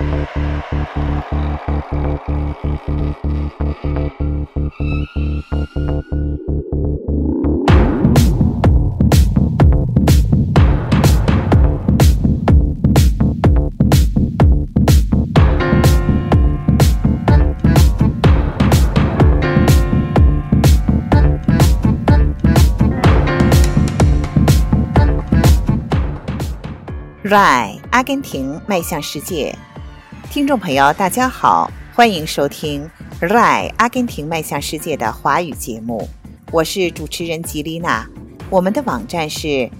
RAI 阿根廷迈向世界，听众朋友大家好，欢迎收听 RAI 阿根廷迈向世界的华语节目，我是主持人吉丽娜。我们的网站是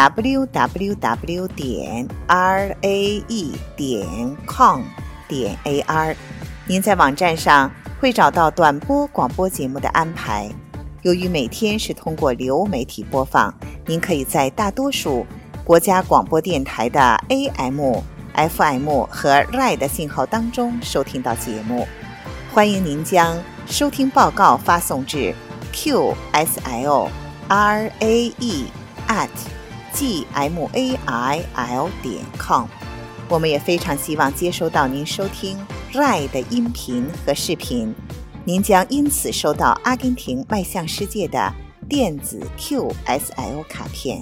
www.rae.com.ar， 您在网站上会找到短波广播节目的安排。由于每天是通过流媒体播放，您可以在大多数国家广播电台的 AM、FM 和 RAI 的信号当中收听到节目。欢迎您将收听报告发送至 qslrae@gmail.com。 我们也非常希望接收到您收听 RAI 的音频和视频，您将因此收到阿根廷迈向世界的电子 QSL 卡片。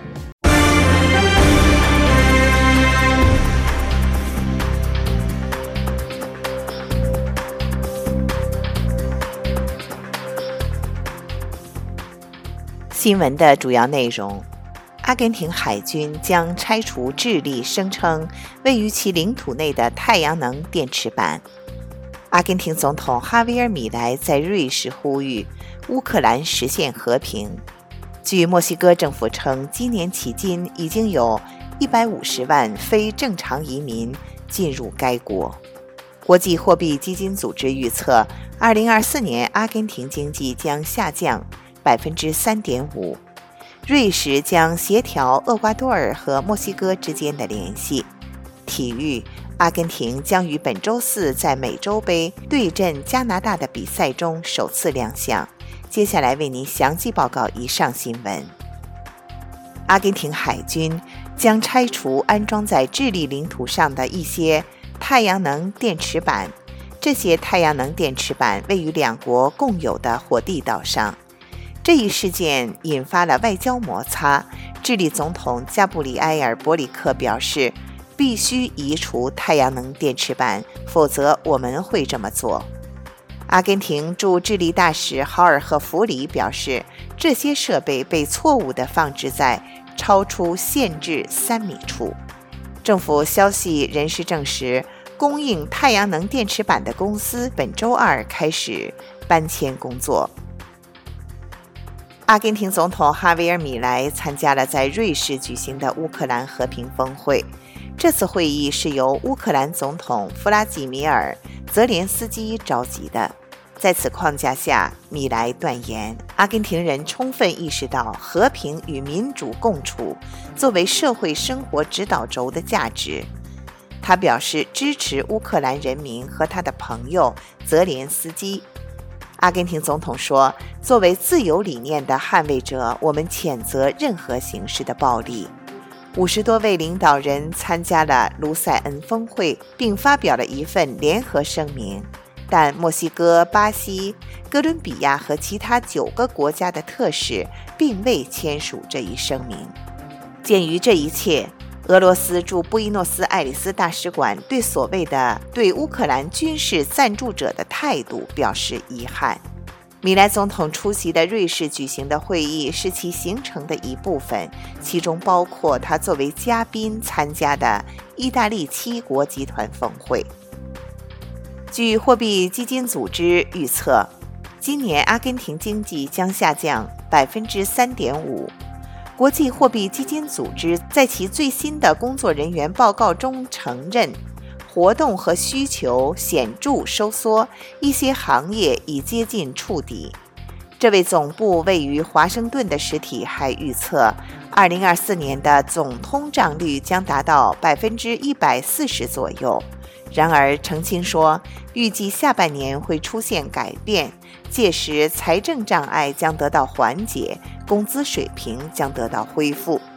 新闻的主要内容：阿根廷海军将拆除智利声称位于其领土内的太阳能电池板。阿根廷总统哈维尔·米莱在瑞士呼吁乌克兰实现和平。据墨西哥政府称，今年迄今已经有150万非正常移民进入该国。国际货币基金组织预测，2024年阿根廷经济将下降3.5%。瑞士将协调厄瓜多尔和墨西哥之间的联系。体育，阿根廷将于本周四在美洲杯对阵加拿大的比赛中首次亮相。接下来为您详细报告以上新闻。阿根廷海军将拆除安装在智利领土上的一些太阳能电池板。这些太阳能电池板位于两国共有的火地岛上。这一事件引发了外交摩擦。智利总统加布里埃尔·博里克表示，必须移除太阳能电池板，否则我们会这么做。阿根廷驻智利大使豪尔赫弗里表示，这些设备被错误地放置在超出限制3米处。政府消息人士证实，供应太阳能电池板的公司本周二开始搬迁工作。阿根廷总统哈维尔·米莱参加了在瑞士举行的乌克兰和平峰会。这次会议是由乌克兰总统弗拉基米尔·泽连斯基召集的。在此框架下，米莱断言，阿根廷人充分意识到和平与民主共处作为社会生活指导轴的价值。他表示支持乌克兰人民和他的朋友泽连斯基。阿根廷总统说，作为自由理念的捍卫者，我们谴责任何形式的暴力。50多位领导人参加了卢塞恩峰会，并发表了一份联合声明，但墨西哥、巴西、哥伦比亚和其他9个国家的特使并未签署这一声明。鉴于这一切，俄罗斯驻布宜诺斯艾利斯大使馆对所谓的对乌克兰军事赞助者的态度表示遗憾。米莱总统出席的瑞士举行的会议是其行程的一部分，其中包括他作为嘉宾参加的意大利7国集团峰会。据货币基金组织预测，今年阿根廷经济将下降3.5%。国际货币基金组织在其最新的工作人员报告中承认，活动和需求显著收缩，一些行业已接近触底。这位总部位于华盛顿的实体还预测，2024年的总通胀率将达到140%左右。然而澄清说，预计下半年会出现改变，届时财政障碍将得到缓解，工资水平将得到恢复。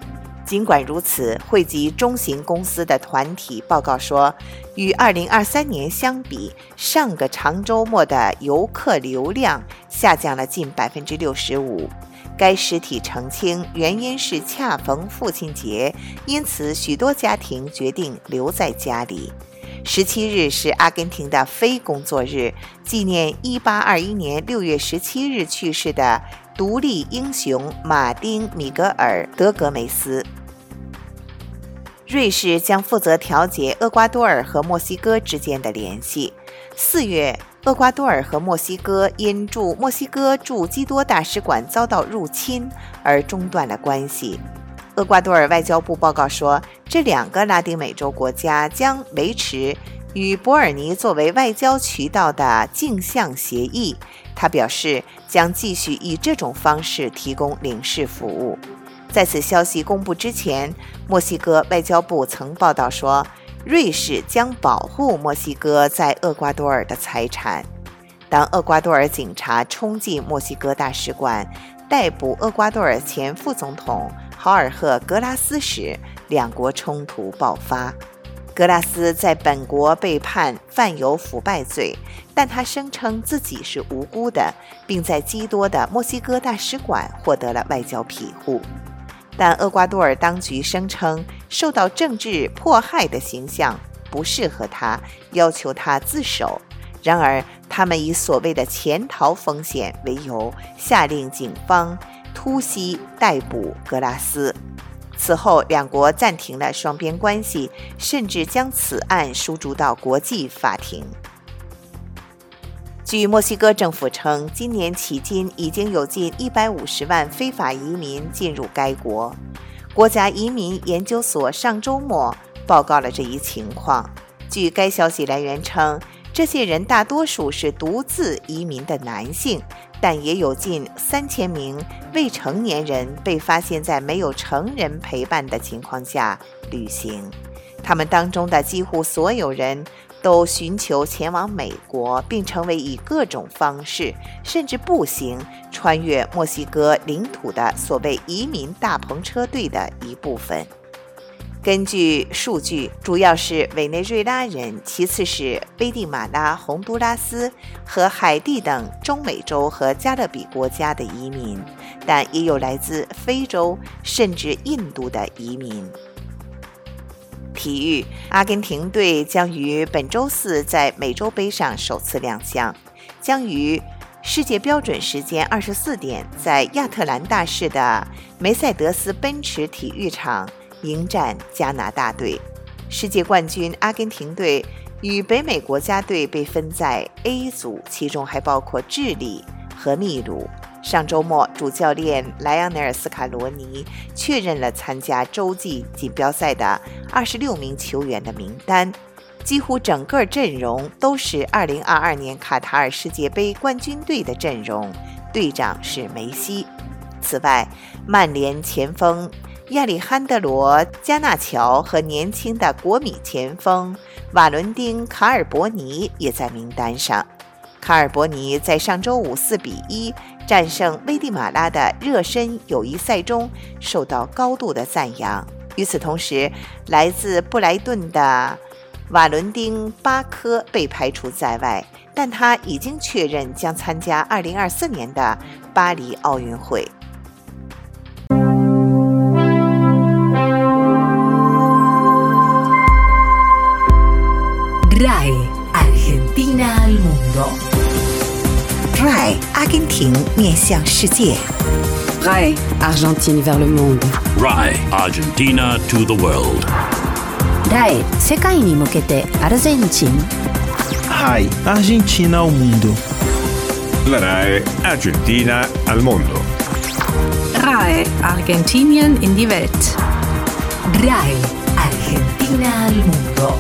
尽管如此，汇集中型公司的团体报告说，与2023年相比，上个长周末的游客流量下降了近65%。该实体澄清，原因是恰逢父亲节，因此许多家庭决定留在家里。17日是阿根廷的非工作日，纪念1821年6月17日去世的独立英雄马丁·米格尔·德格梅斯。瑞士将负责调解厄瓜多尔和墨西哥之间的联系。4月，厄瓜多尔和墨西哥因墨西哥驻基多大使馆遭到入侵而中断了关系。厄瓜多尔外交部报告说，这2个拉丁美洲国家将维持与伯尔尼作为外交渠道的镜像协议。他表示将继续以这种方式提供领事服务。在此消息公布之前，墨西哥外交部曾报道说，瑞士将保护墨西哥在厄瓜多尔的财产。当厄瓜多尔警察冲进墨西哥大使馆，逮捕厄瓜多尔前副总统豪尔赫·格拉斯时，两国冲突爆发。格拉斯在本国被判犯有腐败罪，但他声称自己是无辜的，并在基多的墨西哥大使馆获得了外交庇护。但厄瓜多尔当局声称受到政治迫害的形象不适合他，要求他自首。然而，他们以所谓的潜逃风险为由，下令警方突袭逮捕格拉斯。此后，两国暂停了双边关系，甚至将此案输诸到国际法庭。据墨西哥政府称，今年迄今已经有近150万非法移民进入该国。国家移民研究所上周末报告了这一情况。据该消息来源称，这些人大多数是独自移民的男性，但也有近3000名未成年人被发现在没有成人陪伴的情况下旅行。他们当中的几乎所有人都寻求前往美国，并成为以各种方式，甚至步行穿越墨西哥领土的所谓移民大篷车队的一部分。根据数据，主要是委内瑞拉人，其次是危地马拉、洪都拉斯和海地等中美洲和加勒比国家的移民，但也有来自非洲甚至印度的移民。体育，阿根廷队将于本周4在美洲杯上首次亮相，将于世界标准时间24点在亚特兰大市的梅赛德斯奔驰体育场迎战加拿大队。世界冠军阿根廷队与北美国家队被分在 A 组，其中还包括智利和秘鲁。上周末，主教练莱昂内尔·斯卡罗尼确认了参加洲际锦标赛的26名球员的名单，几乎整个阵容都是2022年卡塔尔世界杯冠军队的阵容，队长是梅西。此外，曼联前锋亚历罕德罗·加纳乔和年轻的国米前锋瓦伦丁·卡尔伯尼也在名单上。卡尔伯尼在上周五4-1战胜危地马拉的热身友谊赛中受到高度的赞扬。与此同时，来自布莱顿的瓦伦丁·巴科被排除在外，但他已经确认将参加2024年的巴黎奥运会。 RAI Argentina al mundo. RAI 阿根廷面向世界。 RAI Argentine vers le monde. RAI Argentina to the world. RAI 世界に向けてアルゼンチン。 RAI Argentina ao mundo. La RAI Argentina al mondo. RAI Argentinien in die Welt. RAI Argentina al mundo.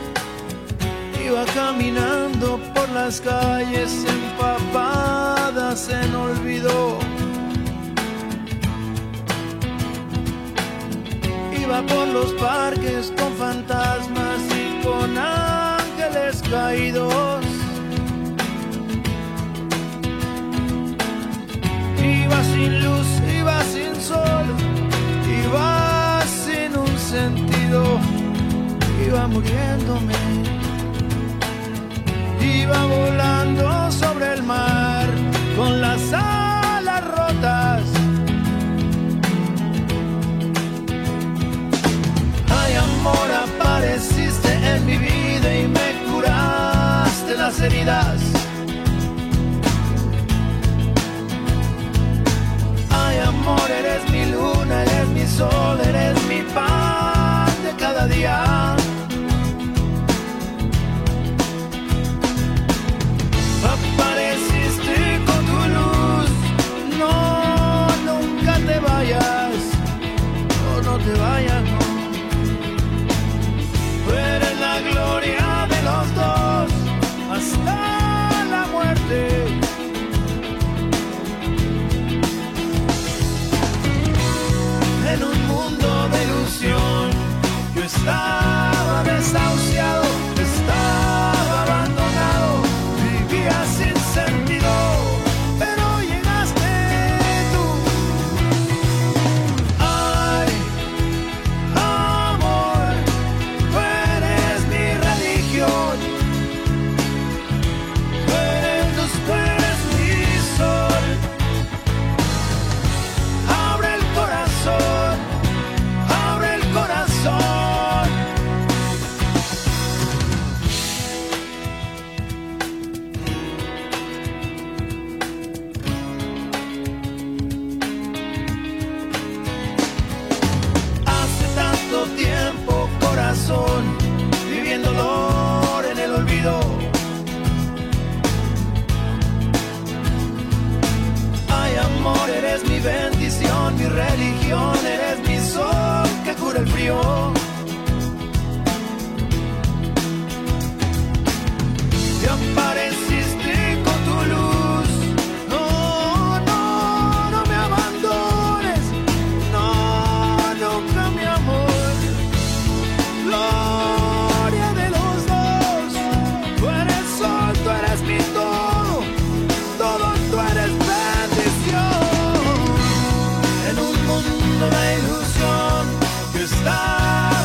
Iba caminando por las calles empapadas en olvido. Iba por los parques con fantasmas y con ángeles caídos. Iba sin luz, iba sin sol, iba sin un sentido, iba muriéndome. Iba volando sobre el mar con las alas rotas. Ay, amor, apareciste en mi vida y me curaste las heridas. Ay, amor, eres mi luna, eres mi sol, eres mi pan de cada día. Apareciste con tu luz, no, nunca te vayas, no te vayas, no. Tú eres la gloria de los dos, hasta la muerte. En un mundo de ilusión, yo estaba desahuciado, estaba abandonado, vivía sin sentido, pero llegaste tú. Ay, amor, tú eres mi religión, tú eres mi sol. Abre el corazón, abre el corazón. Hace tanto tiempo, corazón, viviendo dolor en el olvido. Ay, amor, eres mi bendición, mi religión, eres mi sol que cura el frío. Y apareciste con tu luz. No, no, no me abandones. No, nunca, mi amor. Gloria de los dos. Tú eres sol, tú eres mi todo. Todo tú eres bendición. En un mundo de ilusión, yo estaba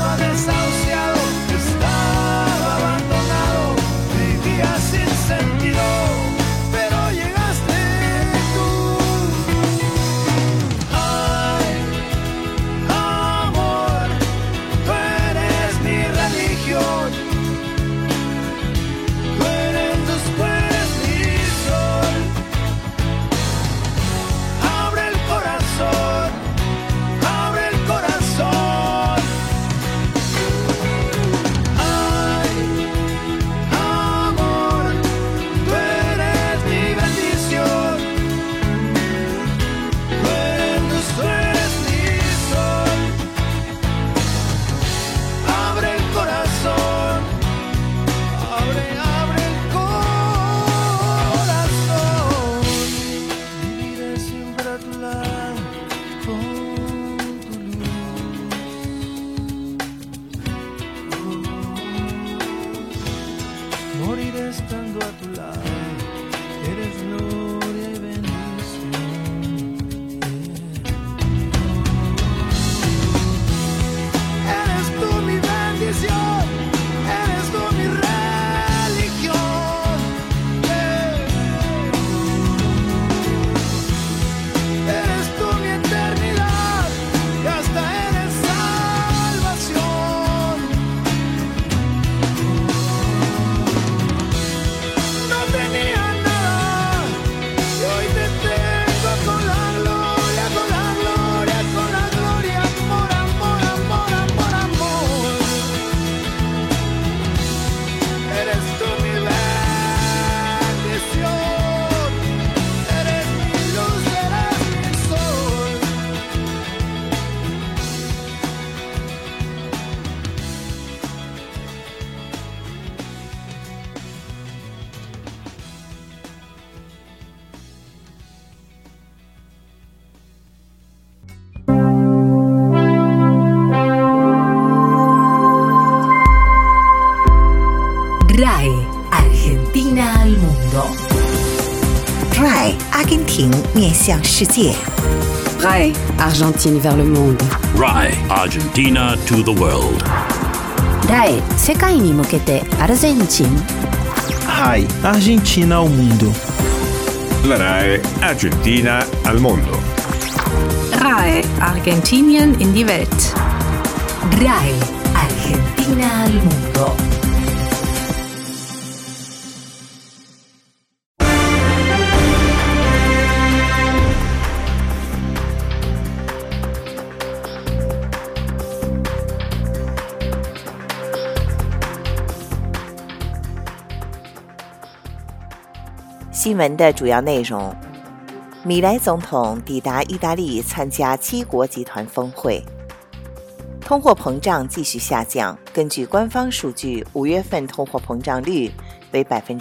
面向世界。 RAI Argentine vers le monde. RAI Argentina to the world. RAI 世界に向けてアルゼンチン。 RAI Argentina ao mundo. La RAI Argentina al mondo. RAI Argentinien in die Welt. RAI Argentina al mundo. 新闻的主要内容：米莱总统抵达意大利参加7国集团峰会。通货膨胀继续下降，根据官方数据，5月份通货膨胀率为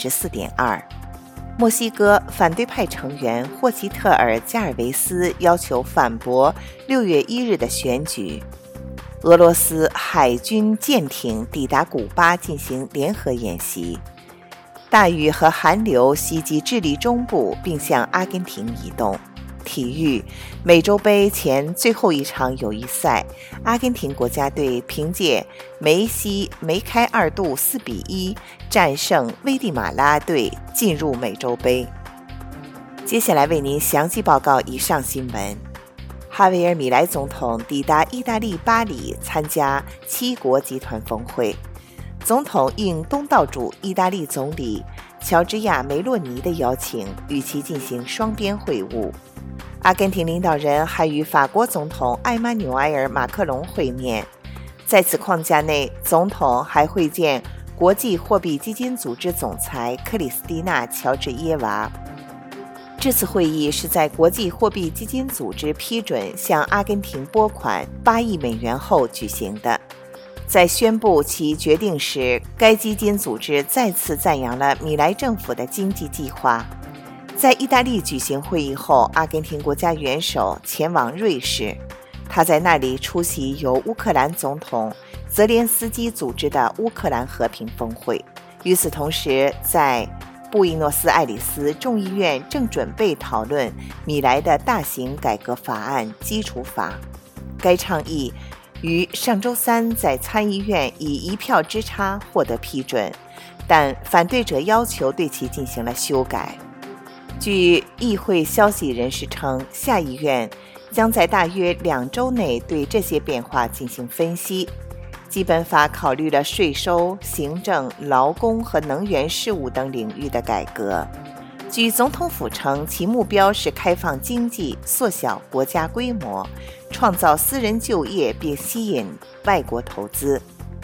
4.2%。墨西哥反对派成员霍奇特尔·加尔维斯要求反驳6月1日的选举。俄罗斯海军舰艇抵达古巴进行联合演习。大雨和寒流袭击智利中部，并向阿根廷移动。体育，美洲杯前最后一场友谊赛，阿根廷国家队凭借梅西梅开2度4-1战胜危地马拉队，进入美洲杯。接下来为您详细报告以上新闻。哈维尔·米莱总统抵达意大利巴黎参加7国集团峰会。总统应东道主意大利总理乔治亚·梅洛尼的邀请，与其进行双边会晤。阿根廷领导人还与法国总统埃马纽埃尔·马克龙会面。在此框架内，总统还会见国际货币基金组织总裁克里斯蒂娜·乔治耶娃。这次会议是在国际货币基金组织批准向阿根廷拨款8亿美元后举行的。在宣布其决定时，该基金组织再次赞扬了米莱政府的经济计划。在意大利举行会议后，阿根廷国家元首前往瑞士，他在那里出席由乌克兰总统泽连斯基组织的乌克兰和平峰会。与此同时，在布宜诺斯艾利斯众议院正准备讨论米莱的大型改革法案基础法。该倡议于上周三在参议院以1票之差获得批准，但反对者要求对其进行了修改。据议会消息人士称，下议院将在大约2周内对这些变化进行分析。基本法考虑了税收、行政、劳工和能源事务等领域的改革。据总统府称，其目标是开放经济、缩小国家规模、创造私人就业并吸引外国投资。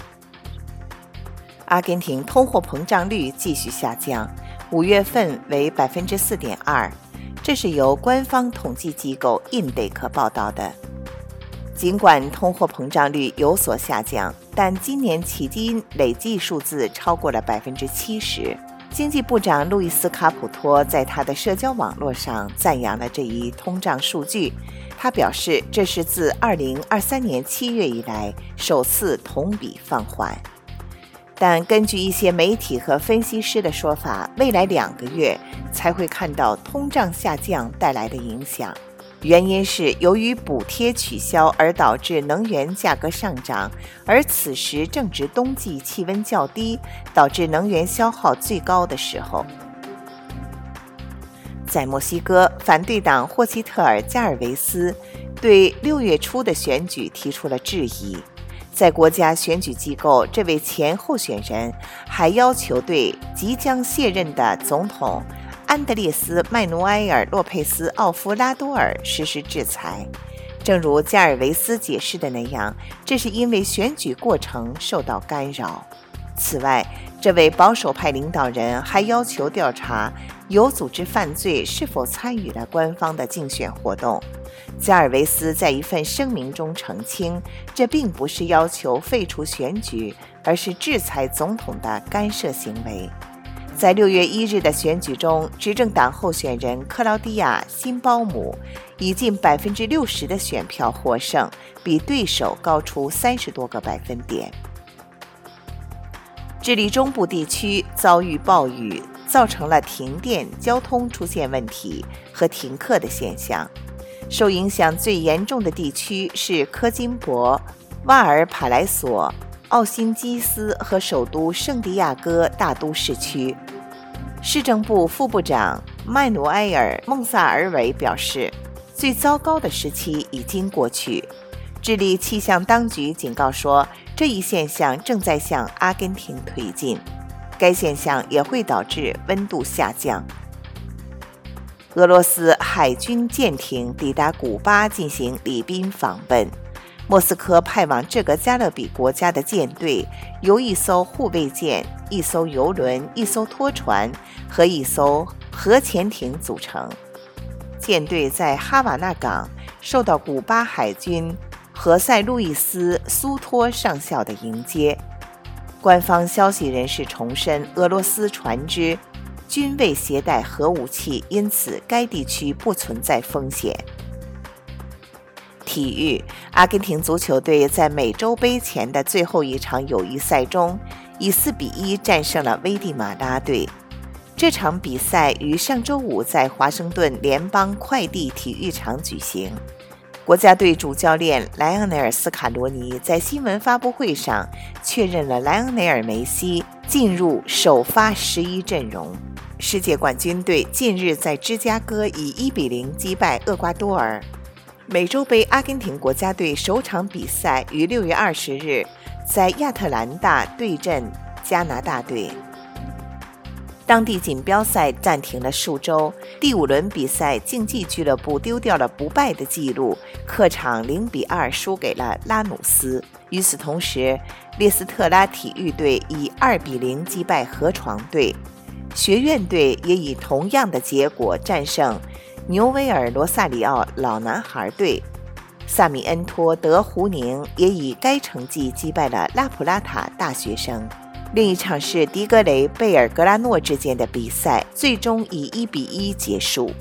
阿根廷通货膨胀率继续下降，5月份为 4.2%， 这是由官方统计机构印德克报道的。尽管通货膨胀率有所下降，但今年迄今累计数字超过了 70%。经济部长路易斯·卡普托在他的社交网络上赞扬了这一通胀数据。他表示，这是自2023年7月以来首次同比放缓。但根据一些媒体和分析师的说法，未来2个月才会看到通胀下降带来的影响。原因是由于补贴取消而导致能源价格上涨，而此时正值冬季气温较低，导致能源消耗最高的时候。在墨西哥，反对党霍奇特尔·加尔维斯对6月初的选举提出了质疑。在国家选举机构，这位前候选人还要求对即将卸任的总统安德烈斯·麦努埃尔·洛佩斯·奥夫拉多尔实施制裁。正如加尔维斯解释的那样，这是因为选举过程受到干扰。此外，这位保守派领导人还要求调查有组织犯罪是否参与了官方的竞选活动。加尔维斯在一份声明中澄清，这并不是要求废除选举，而是制裁总统的干涉行为。在6月1日的选举中，执政党候选人克劳迪亚·辛鲍姆以近 60% 的选票获胜，比对手高出30多个百分点。智利中部地区遭遇暴雨， 造成了停电、交通出现问题和停课的现象。受影响最严重的地区是科金博、瓦尔帕莱索、奥辛基斯和首都圣地亚哥大都市区。市政部副部长麦努埃尔·孟萨尔韦表示，最糟糕的时期已经过去。智利气象当局警告说，这一现象正在向阿根廷推进，该现象也会导致温度下降。俄罗斯海军舰艇抵达古巴进行礼宾访问。莫斯科派往这个加勒比国家的舰队由一艘护卫舰、一艘游轮、一艘拖船和一艘核潜艇组成。舰队在哈瓦那港受到古巴海军何塞·路易斯·苏托上校的迎接。官方消息人士重申，俄罗斯船只均未携带核武器，因此该地区不存在风险。体育，阿根廷足球队在美洲杯前的最后一场友谊赛中，以4-1战胜了危地马拉队。这场比赛于上周五在华盛顿联邦快递体育场举行。国家队主教练莱昂内尔·斯卡罗尼在新闻发布会上确认了莱昂内尔·梅西进入首发11阵容。世界冠军队近日在芝加哥以1-0击败厄瓜多尔。美洲杯阿根廷国家队首场比赛于6月20日在亚特兰大对阵加拿大队。当地锦标赛暂停了数周，第5轮比赛，竞技俱乐部丢掉了不败的纪录，客场0-2输给了拉努斯。与此同时，列斯特拉体育队以2-0击败河床队，学院队也以同样的结果战胜牛维尔罗萨里奥老男孩队。萨米恩托德胡宁也以该成绩击败了拉普拉塔大学生。另一场是迪格雷贝尔格拉诺之间的比赛，最终以1-1结束。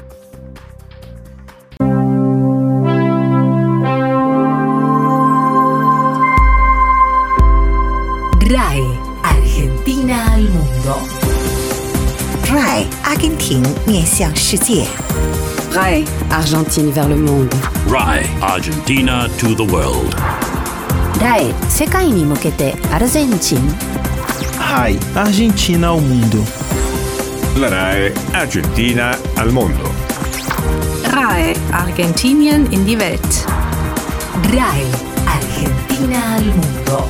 RAI Argentina al mundo. RAI 阿根廷面向世界。 RAI Argentine vers le monde. RAI Argentina to the world. RAI 世界に向けてアルゼンチン。 RAI Argentina al mundo. La RAI Argentina al mondo. RAI Argentinien in die Welt. RAI Argentina al mundo.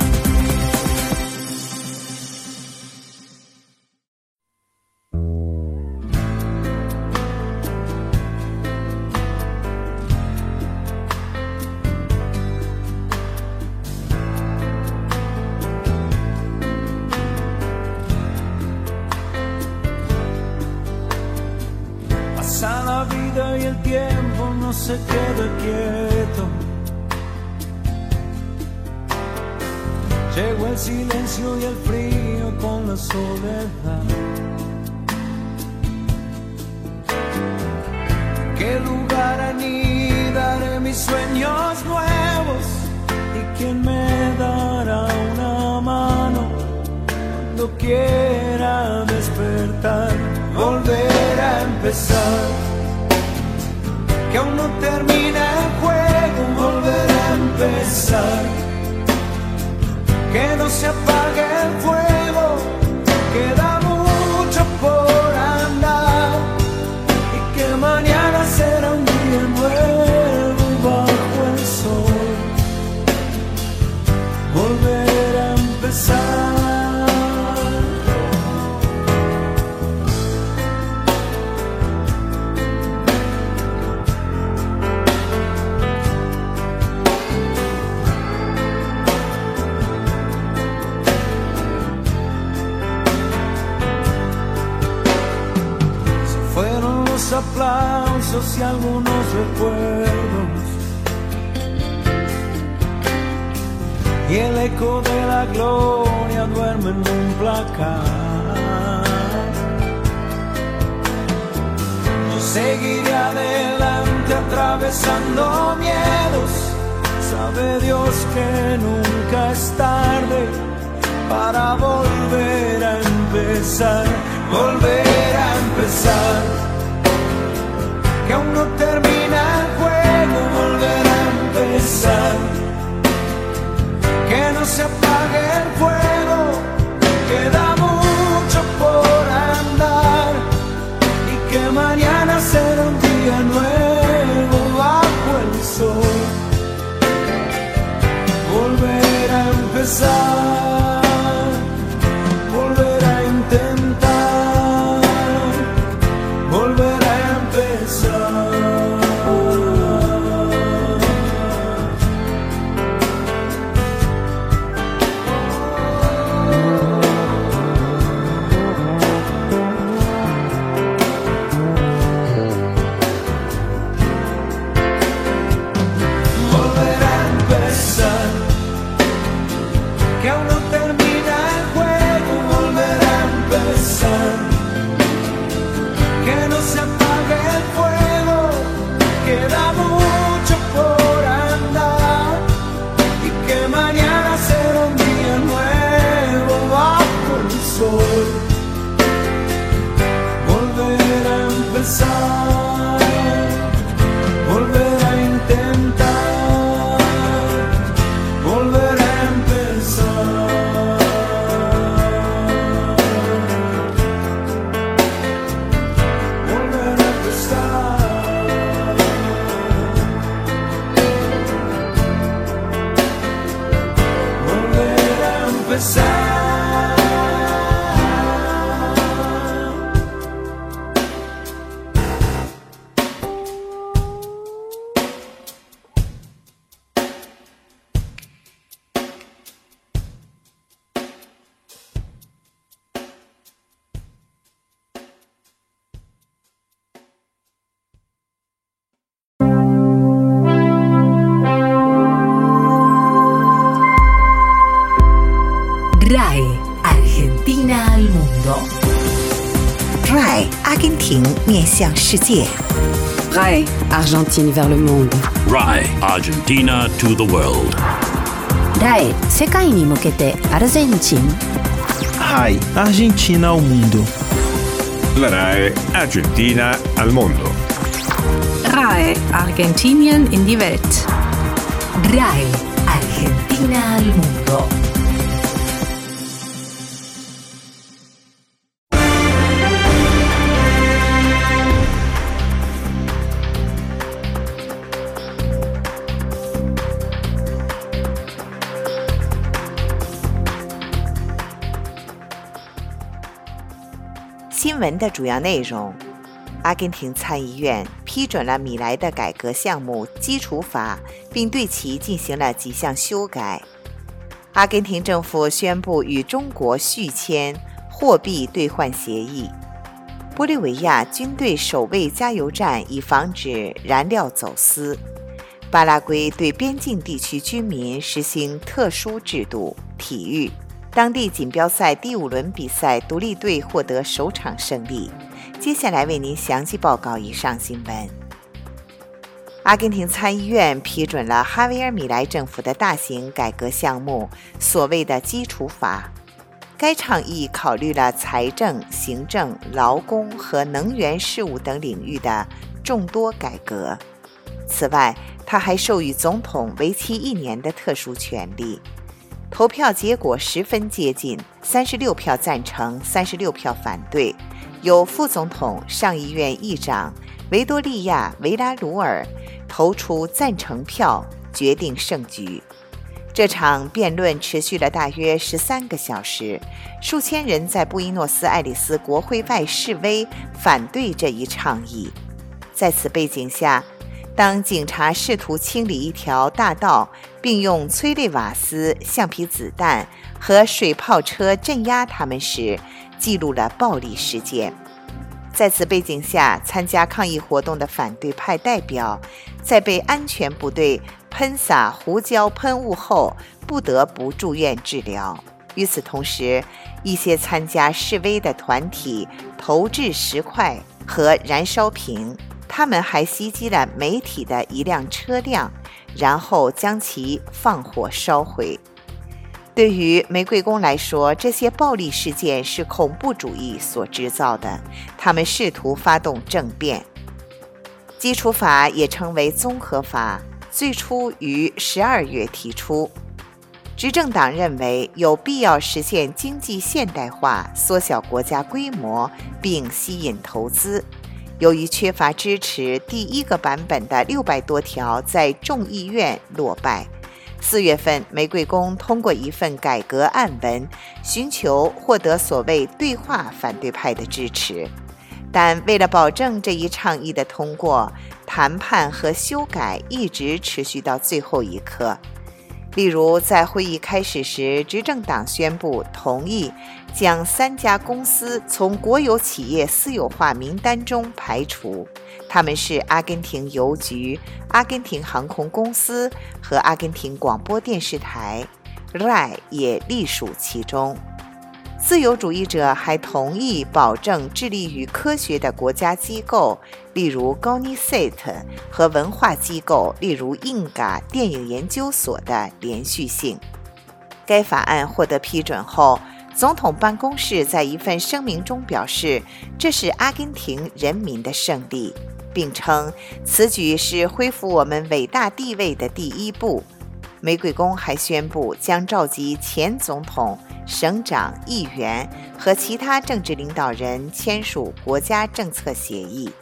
Pasa la vida y el tiempo no se queda quieto. Llegó el silencio y el frío con la soledad. ¿Qué lugar anidaré mis sueños nuevos? ¿Y quién me dará una mano cuando quiera despertar? Volver a empezar, que aún no termina el juego. Volver a empezar, que no se apague el fuego. Queda mucho por andar y que mañana será un día nuevo bajo el sol. Volver a empezar. Aplausos y algunos recuerdos, y el eco de la gloria duerme en un placar. Yo seguiré adelante atravesando miedos. Sabe Dios que nunca es tarde para volver a empezar. volver a empezar. Que aún no termina el juego, volver a empezar. Que no se apague el fuego, queda mucho por andar. Y que mañana será un día nuevo bajo el sol. Volver a empezar, volver a intentar, volver a empezar. Volver a empezar. Que aún no termina el juego, volver a empezar. Que no se apague el fuego, queda mucho por andar. Y que mañana será un día nuevo bajo el sol. Volver a empezar, volver a intentar, volver a empezar. Volver a empezar. Volver a empezar. RAE Argentina al mundo. RAI 阿根廷面向世界。 RAE Argentine vers le monde. RAI Argentina to the world. RAE 世界に向けてアルゼンチン。 RAI Argentina ao mundo. La RAE Argentina al mondo. RAE Argentinien in die Welt. RAE Argentina al mundo. 新闻的主要内容：阿根廷参议院批准了米莱的改革项目基础法，并对其进行了几项修改。阿根廷政府宣布与中国续签货币兑换协议。玻利维亚军队守卫加油站以防止燃料走私。巴拉圭对边境地区居民实行特殊制度。体育，当地锦标赛第5轮比赛，独立队获得首场胜利。接下来为您详细报告以上新闻。阿根廷参议院批准了哈维尔·米莱政府的大型改革项目，所谓的基础法。该倡议考虑了财政、行政、劳工和能源事务等领域的众多改革。此外，他还授予总统为期1年的特殊权利。投票结果十分接近，36票赞成，36票反对。由副总统、上议院议长维多利亚·维拉鲁尔投出赞成票，决定胜局。这场辩论持续了大约13个小时，数千人在布宜诺斯艾利斯国会外示威，反对这一倡议。在此背景下，当警察试图清理一条大道，并用催泪瓦斯、橡皮子弹和水炮车镇压他们时，记录了暴力事件。在此背景下，参加抗议活动的反对派代表在被安全部队喷洒胡椒喷雾后，不得不住院治疗。与此同时，一些参加示威的团体投掷石块和燃烧瓶，他们还袭击了媒体的一辆车辆，然后将其放火烧毁。对对于玫瑰宫来说，这些暴力事件是恐怖主义所制造的，他们试图发动政变。基础法也称为综合法，最初于12月提出。执政党认为有必要实现经济现代化，缩小国家规模，并吸引投资。由于缺乏支持，第一个版本的600多条在众议院落败。4月份，玫瑰宫通过一份改革案文，寻求获得所谓对话反对派的支持。但为了保证这一倡议的通过，谈判和修改一直持续到最后一刻。例如，在会议开始时，执政党宣布同意将3家公司从国有企业私有化名单中排除，他们是阿根廷邮局、阿根廷航空公司和阿根廷广播电视台 ，RAI 也隶属其中。自由主义者还同意保证致力于科学的国家机构，例如 CONICET 和文化机构，例如印嘎电影研究所的连续性。该法案获得批准后，总统办公室在一份声明中表示，这是阿根廷人民的胜利，并称此举是恢复我们伟大地位的第一步。玫瑰宫还宣布将召集前总统、省长、议员和其他政治领导人签署国家政策协议。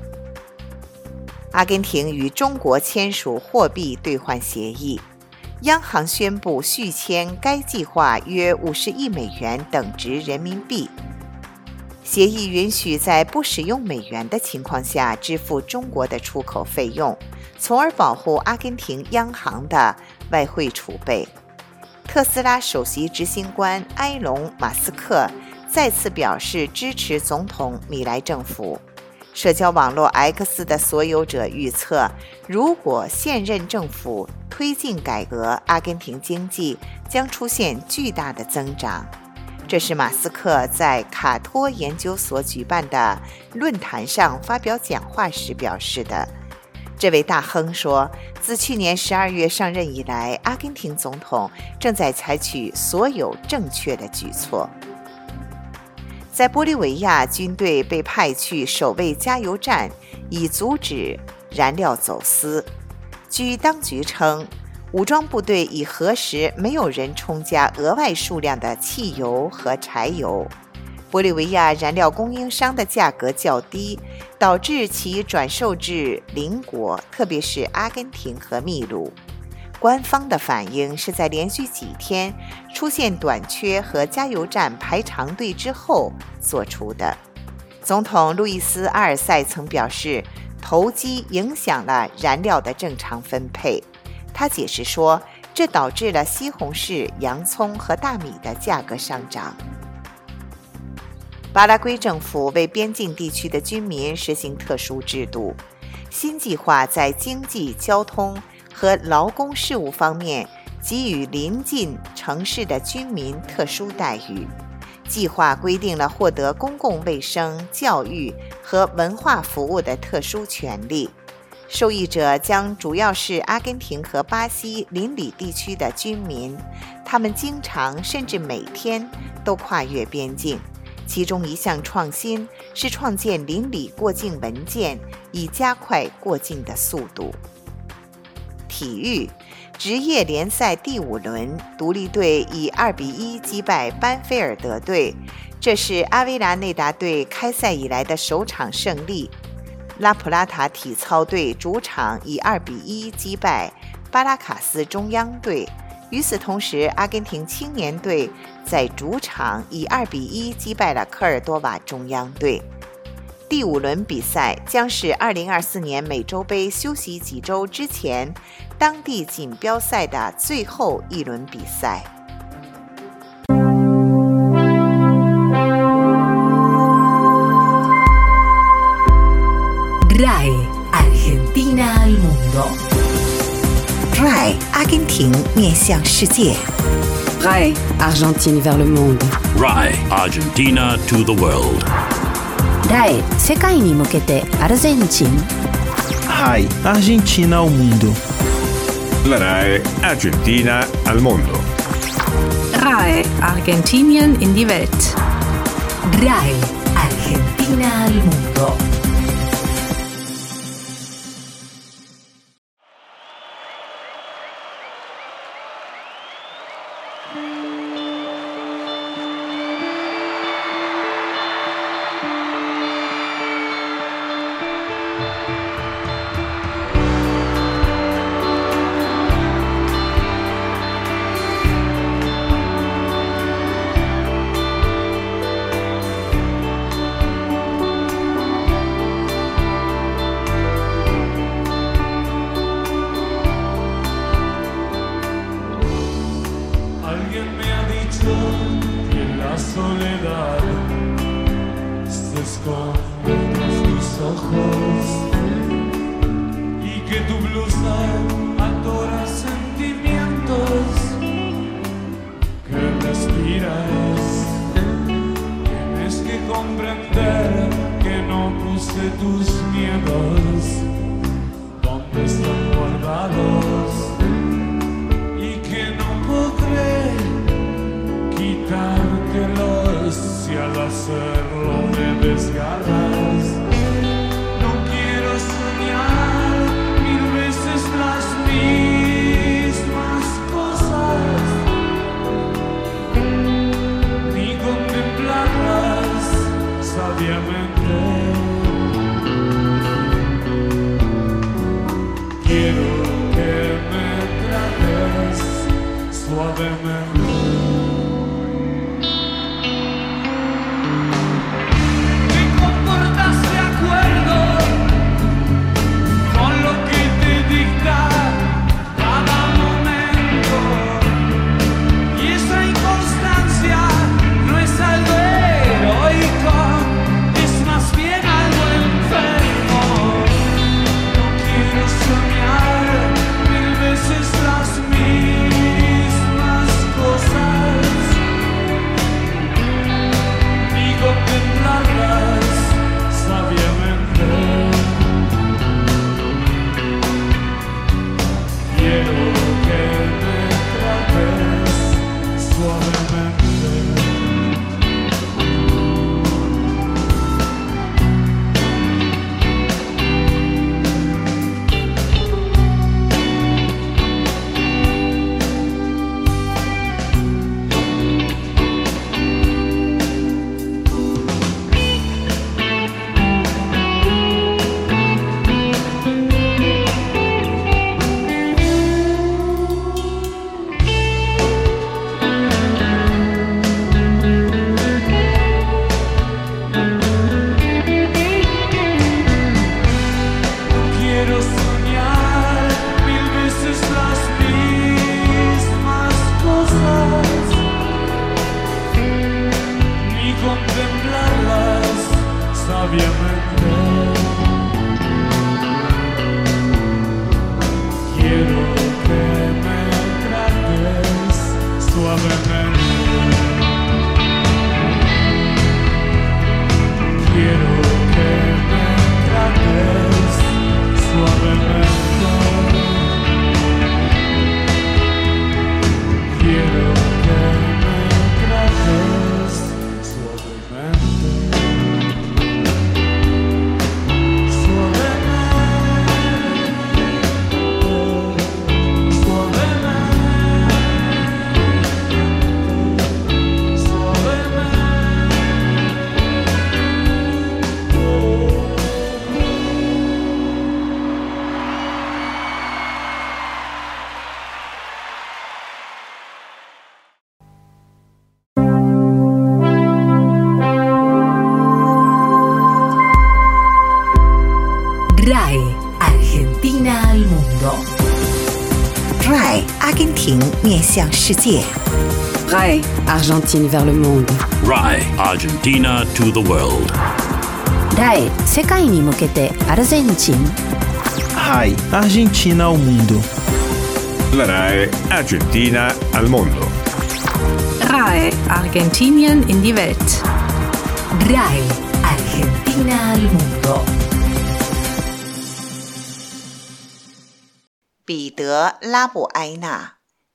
阿根廷与中国签署货币兑换协议，央行宣布续签该计划约50亿美元等值人民币。协议允许在不使用美元的情况下支付中国的出口费用，从而保护阿根廷央行的外汇储备。特斯拉首席执行官埃隆·马斯克再次表示支持总统米莱政府。社交网络 X 的所有者预测，如果现任政府推进改革，阿根廷经济将出现巨大的增长。这是马斯克在卡托研究所举办的论坛上发表讲话时表示的。这位大亨说，自去年12月上任以来，阿根廷总统正在采取所有正确的举措。在玻利维亚，军队被派去守卫加油站，以阻止燃料走私。据当局称，武装部队已核实没有人充加额外数量的汽油和柴油。玻利维亚燃料供应商的价格较低，导致其转售至邻国，特别是阿根廷和秘鲁。官方的反应是在连续几天出现短缺和加油站排长队之后做出的。总统路易斯·阿尔塞曾表示，投机影响了燃料的正常分配。他解释说，这导致了西红柿、洋葱和大米的价格上涨。巴拉圭政府为边境地区的居民实行特殊制度，新计划在经济、交通和劳工事务方面给予邻近城市的居民特殊待遇。计划规定了获得公共卫生、教育和文化服务的特殊权利。受益者将主要是阿根廷和巴西邻里地区的居民，他们经常甚至每天都跨越边境。其中一项创新是创建邻里过境文件，以加快过境的速度。体育，职业联赛第5轮，独立队以2-1击败班菲尔德队，这是阿维拉内达队开赛以来的首场胜利。拉普拉塔体操队主场以2-1击败巴拉卡斯中央队。与此同时，阿根廷青年队在主场以2-1击败了科尔多瓦中央队。第5轮比赛将是2024年美洲杯休息几周之前当地锦标赛的最后一轮比赛。 RAI Argentina al mundo. RAI 阿根廷面向世界。 RAI Argentine vers le monde. RAI Argentina to the world. RAI 世界に向けてアルゼンチン。 RAI Argentina ao mundo. La RAI Argentina al mondo. RAE Argentinien in die Welt. RAE Argentina al mundo. Alguien me ha dicho que la soledad se esconde tras tus ojos y que tu blusa atora sentimientos que respiras. Tienes que comprender que no puse tus miedos donde están guardados y que no podré quitártelos si al hacerlo me desgarras. No quiero soñar mil veces las mismas cosas, ni contemplarlas sabiamente. Quiero que me trates suavemente. Te comportas de acuerdo con lo que te dicta cada momento, y esa inconstancia no es algo heroico, es más bien algo enfermo. No quiero soñar mil veces las mismas cosas, ni contemplarlas sabiamente. Quiero que me trates suavemente. Quiero soñar mil veces las mismas cosas, ni contemplarlas sabiamente. Quiero que me trates suavemente. Quiero que me trates suavemente. Quiero que me trates suavemente. RAE Argentina al mundo. RAE 阿根廷面向世界。 RAE Argentine vers le monde. RAE Argentina to the world. RAE 世界に向けてアルゼンチン。 RAI Argentina ao mundo. La RAE Argentina al mondo. RAE Argentinien in die Welt. RAE Argentina al mundo. 彼得·拉布埃纳，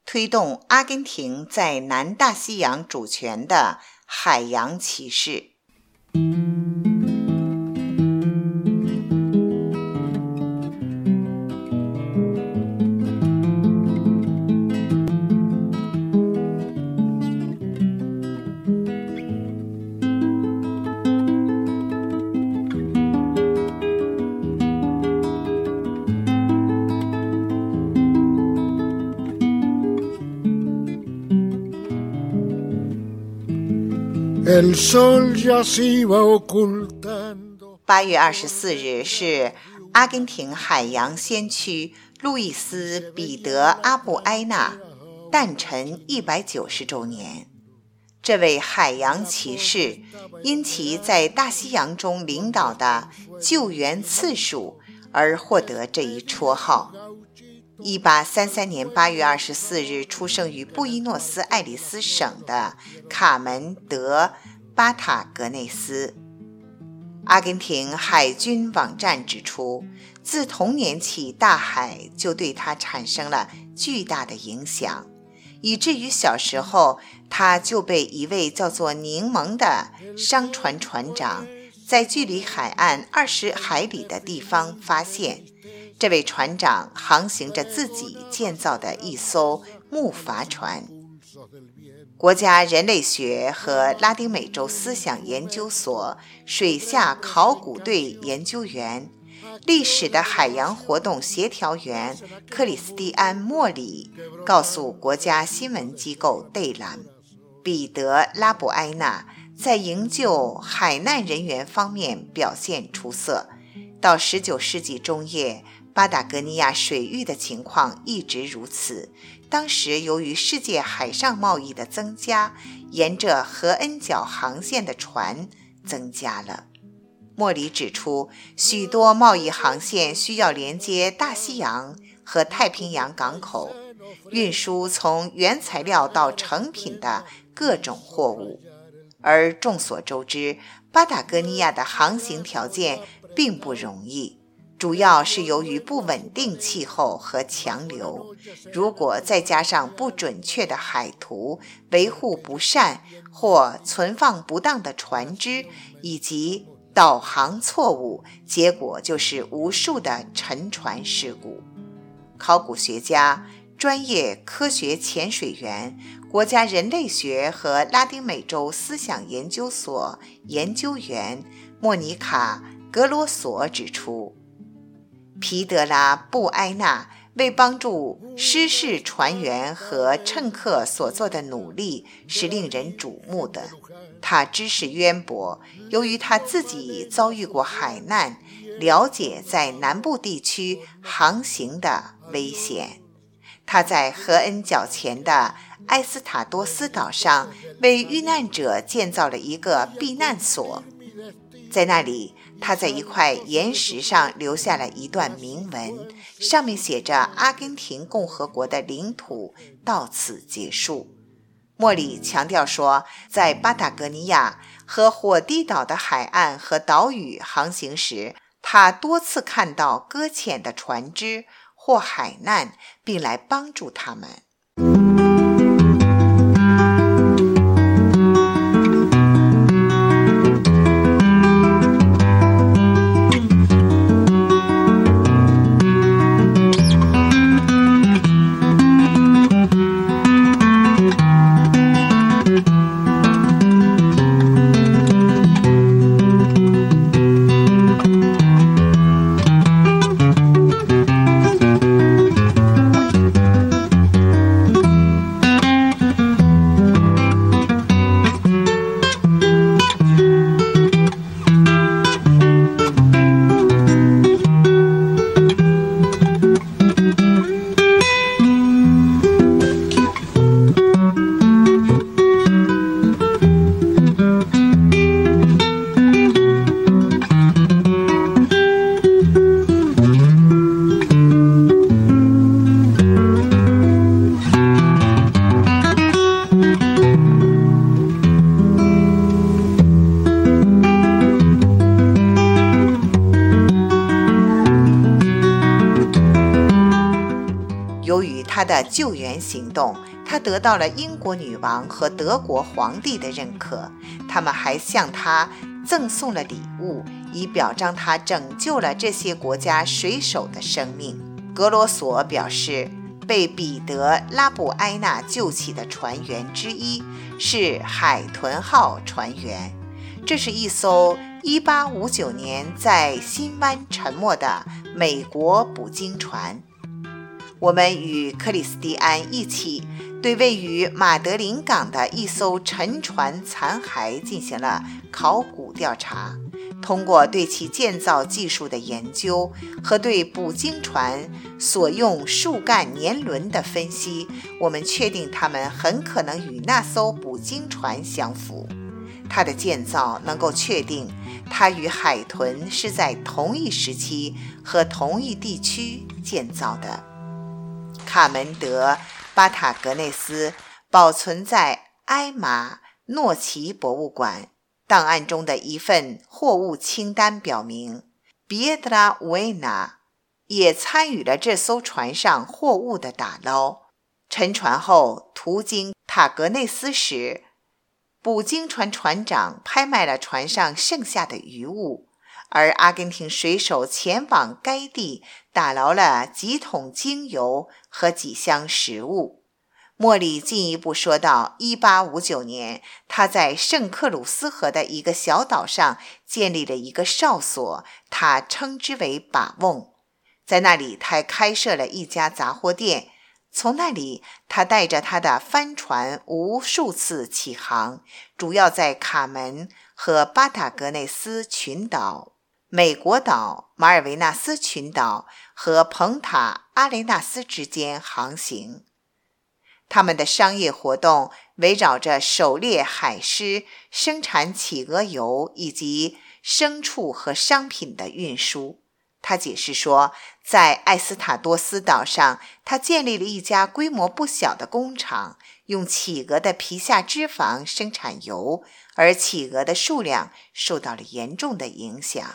推动阿根廷在南大西洋主权的海洋骑士。8月24日是阿根廷海洋先驱路易斯·彼得·阿布埃纳诞辰190周年。这位海洋骑士因其在大西洋中领导的救援次数而获得这一绰号。1833年8月24日出生于布宜诺斯艾利斯省的卡门·德·巴塔格内斯。阿根廷海军网站指出，自童年起大海就对他产生了巨大的影响，以至于小时候他就被一位叫做柠檬的商船船长在距离海岸20海里的地方发现。这位船长航行着自己建造的一艘木筏船。国家人类学和拉丁美洲思想研究所水下考古队研究员、历史的海洋活动协调员克里斯蒂安·莫里告诉国家新闻机构贝兰，彼得·拉布埃纳在营救海难人员方面表现出色。到19世纪中叶，巴达哥尼亚水域的情况一直如此。当时由于世界海上贸易的增加，沿着荷恩角航线的船增加了。莫里指出，许多贸易航线需要连接大西洋和太平洋港口，运输从原材料到成品的各种货物。而众所周知，巴达哥尼亚的航行条件并不容易，主要是由于不稳定气候和强流，如果再加上不准确的海图、维护不善或存放不当的船只以及导航错误，结果就是无数的沉船事故。考古学家、专业科学潜水员、国家人类学和拉丁美洲思想研究所研究员莫妮卡·格罗索指出，皮德拉·布埃纳为帮助失事船员和乘客所做的努力是令人瞩目的。他知识渊博，由于他自己遭遇过海难，了解在南部地区航行的危险。他在荷恩角前的埃斯塔多斯岛上为遇难者建造了一个避难所，在那里他在一块岩石上留下了一段铭文，上面写着阿根廷共和国的领土到此结束。莫里强调说，在巴塔哥尼亚和火地岛的海岸和岛屿航行时，他多次看到搁浅的船只或海难，并来帮助他们。 他的救援行动，他得到了英国女王和德国皇帝的认可，他们还向他赠送了礼物，以表彰他拯救了这些国家水手的生命。格罗索表示，被彼得·拉布埃纳救起的船员之一是海豚号船员，这是一艘1859年在新湾沉没的美国捕鲸船。我们与克里斯蒂安一起对位于马德林港的一艘沉船残骸进行了考古调查，通过对其建造技术的研究和对捕鲸船所用树干年轮的分析，我们确定它们很可能与那艘捕鲸船相符。它的建造能够确定它与海豚是在同一时期和同一地区建造的。卡门德·巴塔格内斯保存在埃马诺奇博物馆档案中的一份货物清单表明，别德拉乌埃纳也参与了这艘船上货物的打捞。沉船后途经塔格内斯时，捕鲸船船长拍卖了船上剩下的余物，而阿根廷水手前往该地打捞了几桶精油和几箱食物。莫里进一步说道，1859年他在圣克鲁斯河的一个小岛上建立了一个哨所，他称之为把瓮。在那里他开设了一家杂货店，从那里他带着他的帆船无数次起航，主要在卡门和巴塔格内斯群岛、美国岛、马尔维纳斯群岛和蓬塔阿雷纳斯之间航行。他们的商业活动围绕着狩猎海狮、生产企鹅油以及牲畜和商品的运输。他解释说，在艾斯塔多斯岛上，他建立了一家规模不小的工厂，用企鹅的皮下脂肪生产油，而企鹅的数量受到了严重的影响。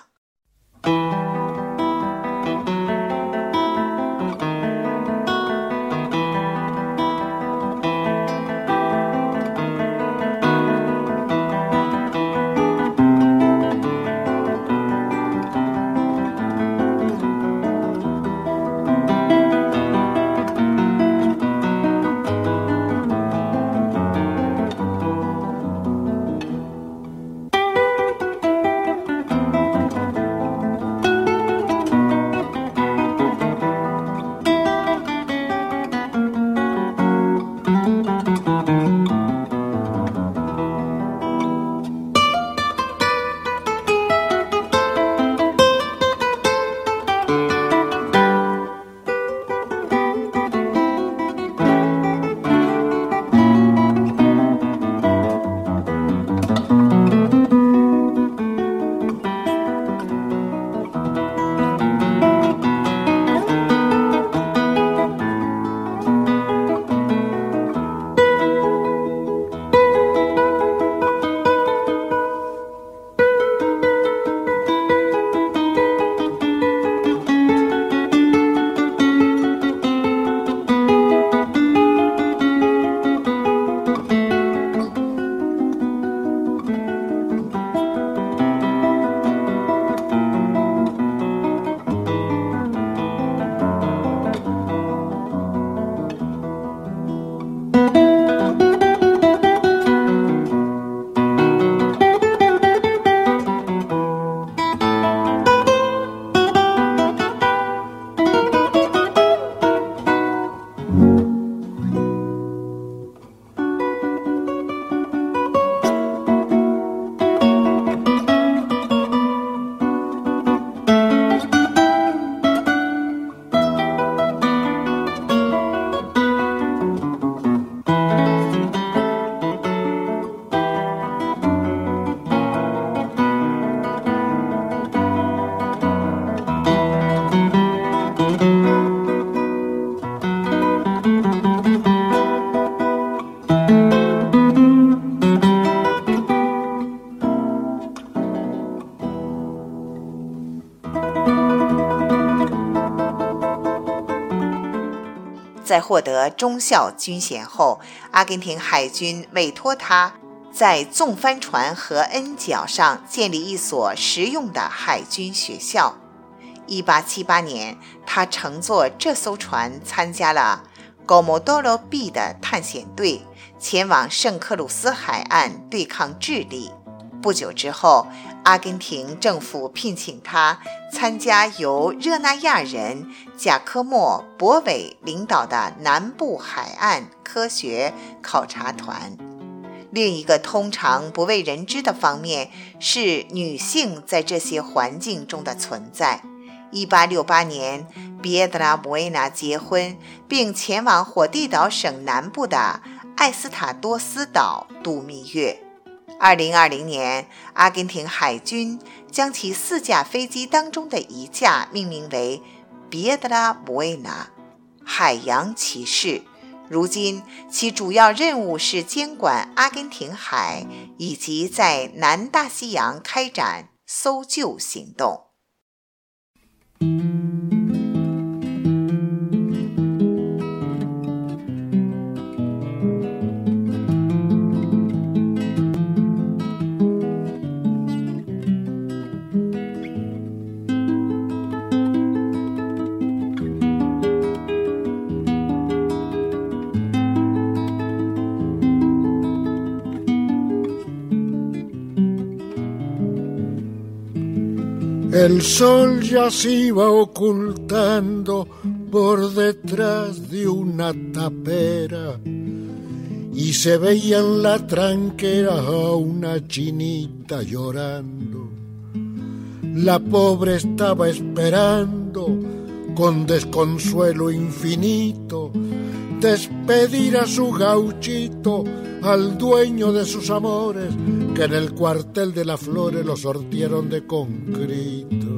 在获得中校军衔后，阿根廷海军委托他在纵帆船和恩角上建立一所实用的海军学校。1878年，他乘坐这艘船参加了Comodoro B 的探险队，前往圣克鲁斯海岸对抗智利。不久之后，阿根廷政府聘请他参加由热那亚人贾科莫·博韦领导的南部海岸科学考察团。另一个通常不为人知的方面是女性在这些环境中的存在。1868年，比耶德拉·博维纳结婚，并前往火地岛省南部的艾斯塔多斯岛度蜜月。2020年，阿根廷海军将其4架飞机当中的一架命名为比耶德拉·博维纳海洋骑士。如今，其主要任务是监管阿根廷海以及在南大西洋开展搜救行动。 El sol ya se iba ocultando por detrás de una tapera y se veía en la tranquera a una chinita llorando. La pobre estaba esperando con desconsuelo infinito despedir a su gauchito, al dueño de sus amores, que en el cuartel de las Flores lo sortieron de concreto.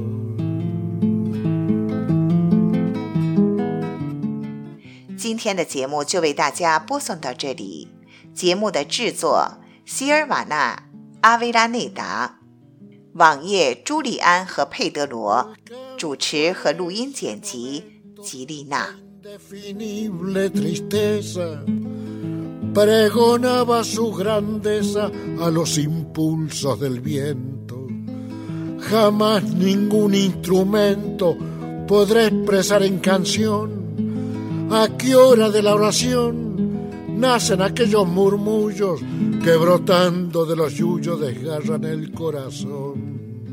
今天的节目就为大家播送到这里。节目的制作希尔瓦纳·阿维拉内达，网页朱利安和佩德罗，主持和录音剪辑吉丽娜。 Pregonaba su grandeza a los impulsos del viento. Jamás ningún instrumento podrá expresar en canción a qué hora de la oración nacen aquellos murmullos que brotando de los yuyos desgarran el corazón.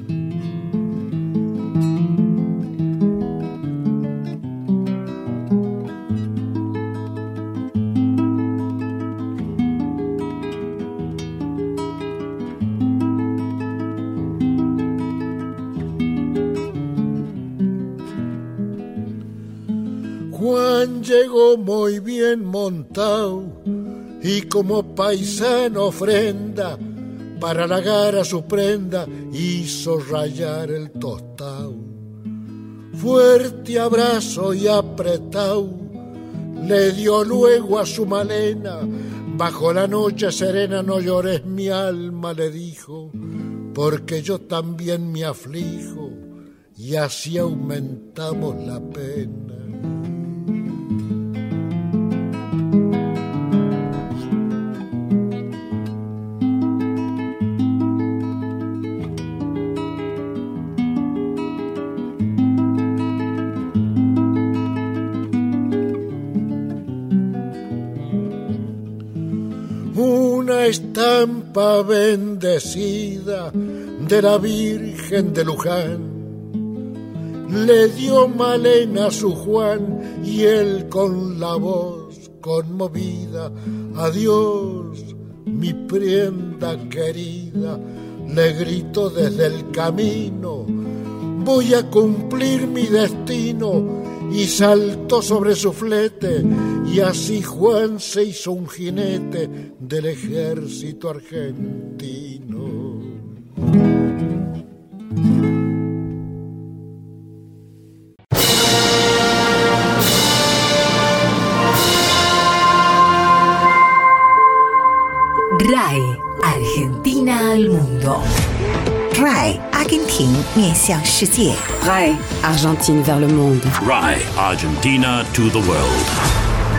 Juan llegó muy bien montado y como paisano ofrenda para halagar a su prenda hizo rayar el tostado. Fuerte abrazo y apretado le dio luego a su Malena. Bajo la noche serena no llores mi alma, le dijo, porque yo también me aflijo y así aumentamos la pena. Una estampa bendecida de la Virgen de Luján le dio Malena a su Juan y él con la voz conmovida, adiós mi prenda querida, le gritó desde el camino, voy a cumplir mi destino. Y saltó sobre su flete y así Juan se hizo un jinete del ejército argentino. RAE Argentina al mundo. RAE 阿根廷面向世界。 RAE Argentine vers le monde. RAE Argentina to the world.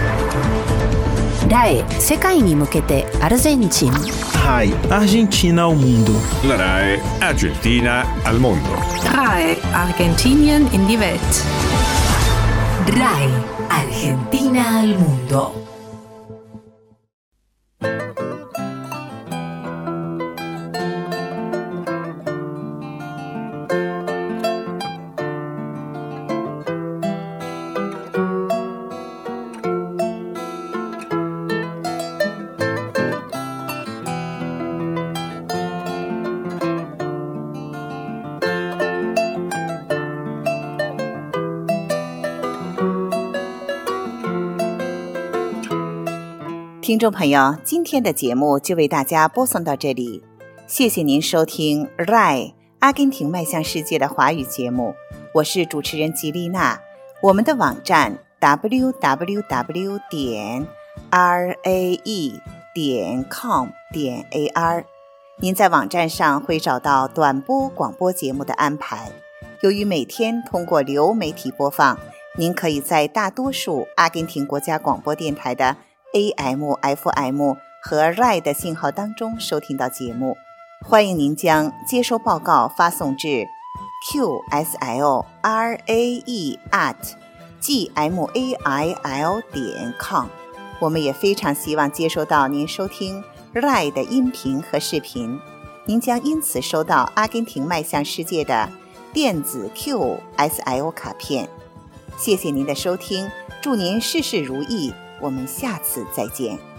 RAE 世界に向けてアルゼンチン RAI Argentina ao mundo. La RAE Argentina al mondo. RAE Argentinien in die Welt. RAI Argentina al mundo. 听众朋友，今天的节目就为大家播送到这里，谢谢您收听 RAI 阿根廷迈向世界的华语节目，我是主持人吉丽娜。我们的网站 www.rae.com.ar， 您在网站上会找到短波广播节目的安排。由于每天通过流媒体播放，您可以在大多数阿根廷国家广播电台的AM、FM 和 RAI 的信号当中收听到节目，欢迎您将接收报告发送至 qslrae@gmail.com。 我们也非常希望接收到您收听 RAI 的音频和视频，您将因此收到阿根廷迈向世界的电子 QSL 卡片。谢谢您的收听，祝您事事如意，我们下次再见。